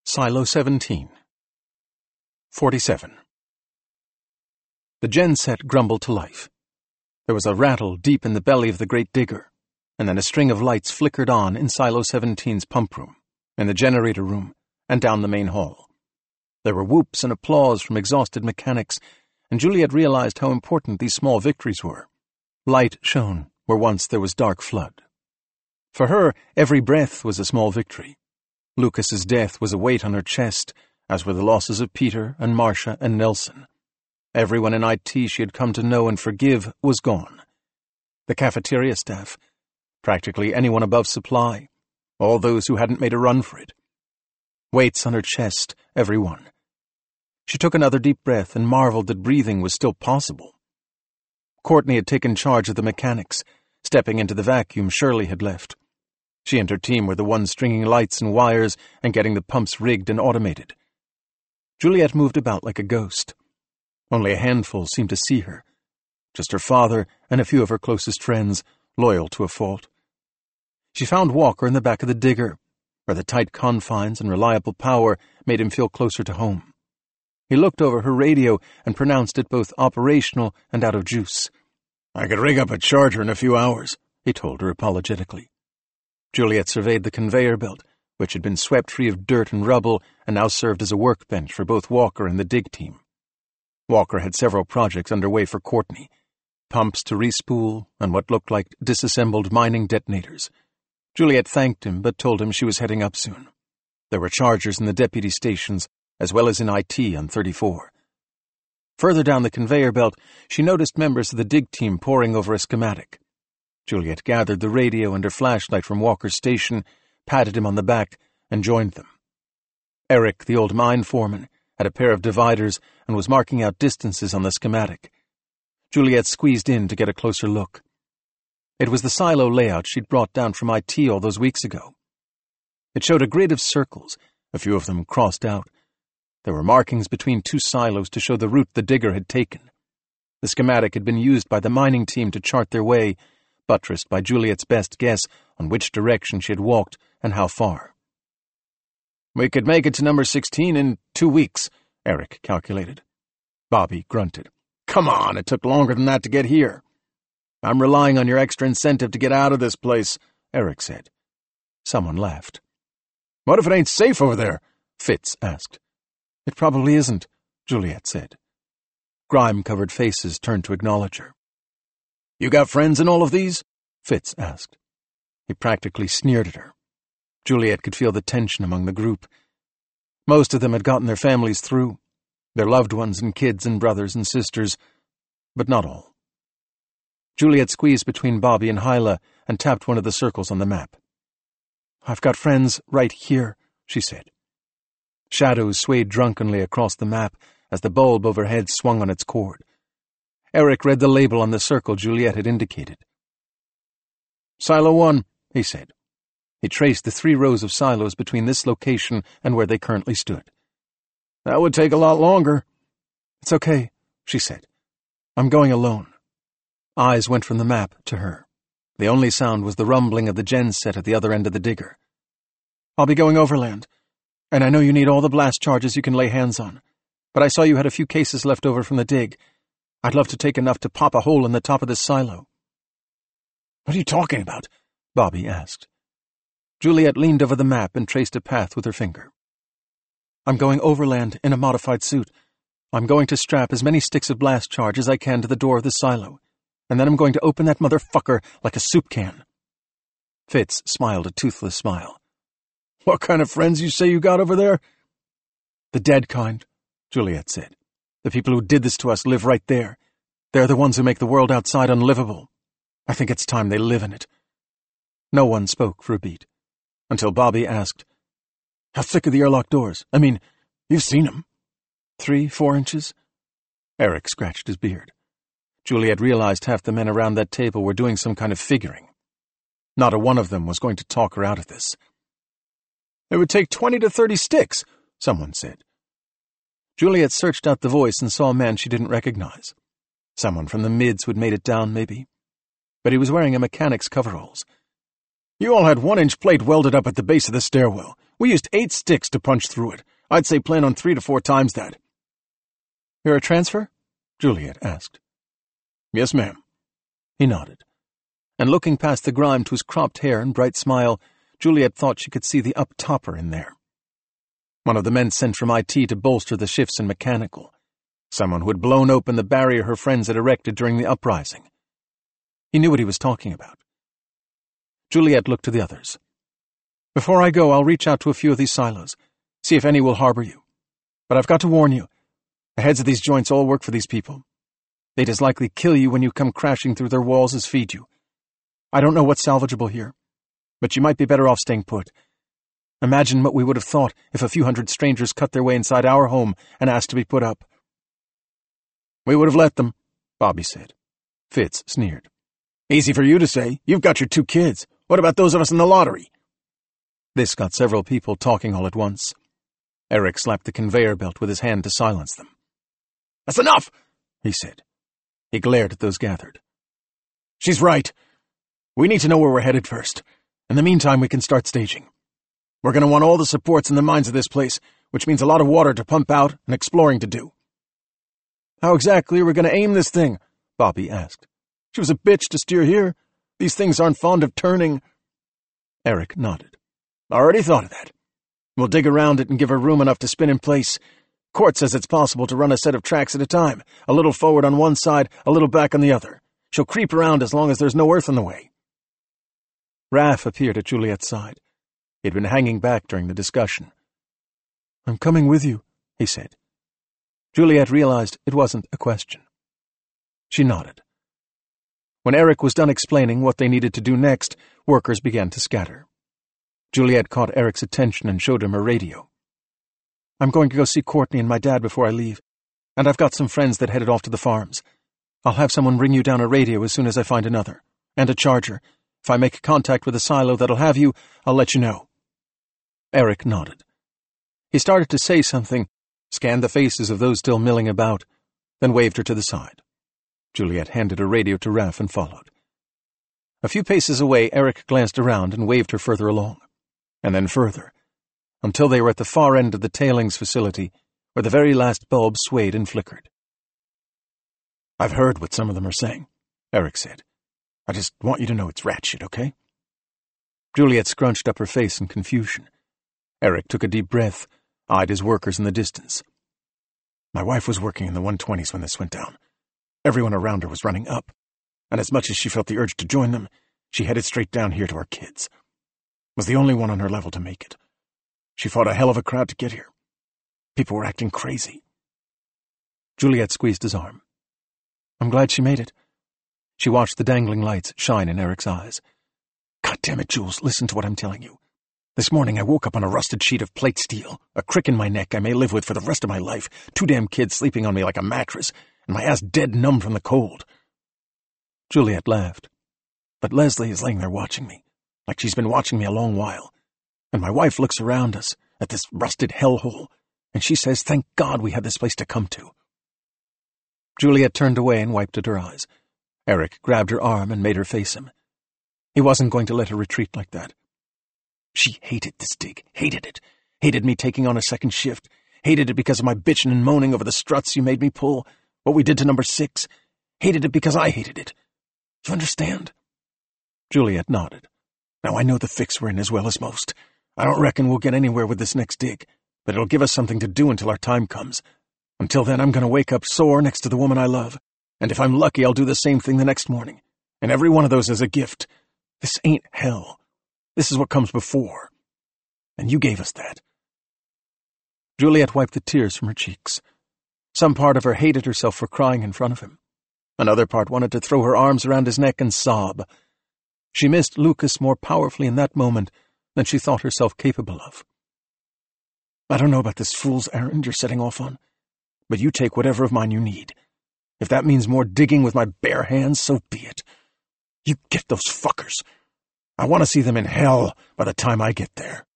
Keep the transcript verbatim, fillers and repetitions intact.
Silo seventeen. forty-seven. The genset grumbled to life. There was a rattle deep in the belly of the great digger, and then a string of lights flickered on in Silo seventeen's pump room, in the generator room, and down the main hall. There were whoops and applause from exhausted mechanics, and Juliet realized how important these small victories were. Light shone where once there was dark flood. For her, every breath was a small victory. Lucas's death was a weight on her chest, as were the losses of Peter and Marcia and Nelson. Everyone in I T she had come to know and forgive was gone. The cafeteria staff, practically anyone above supply, all those who hadn't made a run for it. Weights on her chest, every one. She took another deep breath and marveled that breathing was still possible. Courtney had taken charge of the mechanics, stepping into the vacuum Shirley had left. She and her team were the ones stringing lights and wires and getting the pumps rigged and automated. Juliet moved about like a ghost. Only a handful seemed to see her. Just her father and a few of her closest friends, loyal to a fault. She found Walker in the back of the digger, where the tight confines and reliable power made him feel closer to home. He looked over her radio and pronounced it both operational and out of juice. "I could rig up a charger in a few hours," he told her apologetically. Juliet surveyed the conveyor belt, which had been swept free of dirt and rubble and now served as a workbench for both Walker and the dig team. Walker had several projects underway for Courtney, pumps to respool and what looked like disassembled mining detonators. Juliet thanked him but told him she was heading up soon. There were chargers in the deputy stations, as well as in I T on thirty-four. Further down the conveyor belt, she noticed members of the dig team poring over a schematic. Juliet gathered the radio and her flashlight from Walker's station, patted him on the back, and joined them. Eric, the old mine foreman, had a pair of dividers and was marking out distances on the schematic. Juliet squeezed in to get a closer look. It was the silo layout she'd brought down from I T all those weeks ago. It showed a grid of circles, a few of them crossed out. There were markings between two silos to show the route the digger had taken. The schematic had been used by the mining team to chart their way, buttressed by Juliet's best guess on which direction she had walked and how far. "We could make it to number sixteen in two weeks, Eric calculated. Bobby grunted. "Come on, it took longer than that to get here." "I'm relying on your extra incentive to get out of this place," Eric said. Someone laughed. "What if it ain't safe over there?" Fitz asked. "It probably isn't," Juliet said. Grime-covered faces turned to acknowledge her. "You got friends in all of these?" Fitz asked. He practically sneered at her. Juliet could feel the tension among the group. Most of them had gotten their families through, their loved ones and kids and brothers and sisters, but not all. Juliet squeezed between Bobby and Hyla and tapped one of the circles on the map. "I've got friends right here," she said. Shadows swayed drunkenly across the map as the bulb overhead swung on its cord. Eric read the label on the circle Juliet had indicated. "Silo one," he said. He traced the three rows of silos between this location and where they currently stood. "That would take a lot longer." "It's okay," she said. "I'm going alone." Eyes went from the map to her. The only sound was the rumbling of the genset at the other end of the digger. "I'll be going overland, and I know you need all the blast charges you can lay hands on, but I saw you had a few cases left over from the dig. I'd love to take enough to pop a hole in the top of this silo." "What are you talking about?" Bobby asked. Juliet leaned over the map and traced a path with her finger. "I'm going overland in a modified suit. I'm going to strap as many sticks of blast charge as I can to the door of the silo, and then I'm going to open that motherfucker like a soup can." Fitz smiled a toothless smile. "What kind of friends you say you got over there?" "The dead kind," Juliet said. "The people who did this to us live right there. They're the ones who make the world outside unlivable. I think it's time they live in it." No one spoke for a beat, until Bobby asked, "How thick are the airlock doors? I mean, you've seen them." Three, four inches?" Eric scratched his beard. Juliet realized half the men around that table were doing some kind of figuring. Not a one of them was going to talk her out of this. "It would take twenty to thirty sticks," someone said. Juliet searched out the voice and saw a man she didn't recognize. Someone from the mids who'd made it down, maybe. But he was wearing a mechanic's coveralls. You all had one-inch plate welded up at the base of the stairwell. We used eight sticks to punch through it. I'd say plan on three to four times that. You're a transfer? Juliet asked. Yes, ma'am. He nodded. And looking past the grime to his cropped hair and bright smile, Juliet thought she could see the up-topper in there. One of the men sent from I T to bolster the shifts in mechanical. Someone who had blown open the barrier her friends had erected during the uprising. He knew what he was talking about. Juliet looked to the others. Before I go, I'll reach out to a few of these silos, see if any will harbor you. But I've got to warn you, the heads of these joints all work for these people. They'd as likely kill you when you come crashing through their walls as feed you. I don't know what's salvageable here, but you might be better off staying put. Imagine what we would have thought if a few hundred strangers cut their way inside our home and asked to be put up. We would have let them, Bobby said. Fitz sneered. Easy for you to say. You've got your two kids. What about those of us in the lottery? This got several people talking all at once. Eric slapped the conveyor belt with his hand to silence them. That's enough, he said. He glared at those gathered. She's right. We need to know where we're headed first. In the meantime, we can start staging. We're going to want all the supports in the mines of this place, which means a lot of water to pump out and exploring to do. How exactly are we going to aim this thing? Bobby asked. She was a bitch to steer here. These things aren't fond of turning. Eric nodded. I already thought of that. We'll dig around it and give her room enough to spin in place. Court says it's possible to run a set of tracks at a time, a little forward on one side, a little back on the other. She'll creep around as long as there's no earth in the way. Raph appeared at Juliet's side. He had been hanging back during the discussion. I'm coming with you, he said. Juliet realized it wasn't a question. She nodded. When Eric was done explaining what they needed to do next, workers began to scatter. Juliet caught Eric's attention and showed him her radio. I'm going to go see Courtney and my dad before I leave, and I've got some friends that headed off to the farms. I'll have someone bring you down a radio as soon as I find another, and a charger. If I make contact with a silo that'll have you, I'll let you know. Eric nodded. He started to say something, scanned the faces of those still milling about, then waved her to the side. Juliet handed a radio to Raph and followed. A few paces away, Eric glanced around and waved her further along, and then further, until they were at the far end of the tailings facility, where the very last bulb swayed and flickered. I've heard what some of them are saying, Eric said. I just want you to know it's rat shit, okay? Juliet scrunched up her face in confusion. Eric took a deep breath, eyed his workers in the distance. My wife was working in the one twenties when this went down. Everyone around her was running up, and as much as she felt the urge to join them, she headed straight down here to our kids. Was the only one on her level to make it. She fought a hell of a crowd to get here. People were acting crazy. Juliet squeezed his arm. I'm glad she made it. She watched the dangling lights shine in Eric's eyes. God damn it, Jules, listen to what I'm telling you. This morning I woke up on a rusted sheet of plate steel, a crick in my neck I may live with for the rest of my life, two damn kids sleeping on me like a mattress, and my ass dead numb from the cold. Juliet laughed. But Leslie is laying there watching me, like she's been watching me a long while. And my wife looks around us, at this rusted hellhole, and she says, thank God we had this place to come to. Juliet turned away and wiped at her eyes. Eric grabbed her arm and made her face him. He wasn't going to let her retreat like that. She hated this dig, hated it, hated me taking on a second shift, hated it because of my bitching and moaning over the struts you made me pull, what we did to number six, hated it because I hated it. You understand? Juliet nodded. Now I know the fix we're in as well as most. I don't reckon we'll get anywhere with this next dig, but it'll give us something to do until our time comes. Until then, I'm going to wake up sore next to the woman I love, and if I'm lucky, I'll do the same thing the next morning. And every one of those is a gift. This ain't hell. This is what comes before. And you gave us that. Juliet wiped the tears from her cheeks. Some part of her hated herself for crying in front of him. Another part wanted to throw her arms around his neck and sob. She missed Lucas more powerfully in that moment than she thought herself capable of. I don't know about this fool's errand you're setting off on, but you take whatever of mine you need. If that means more digging with my bare hands, so be it. You get those fuckers. I want to see them in hell by the time I get there.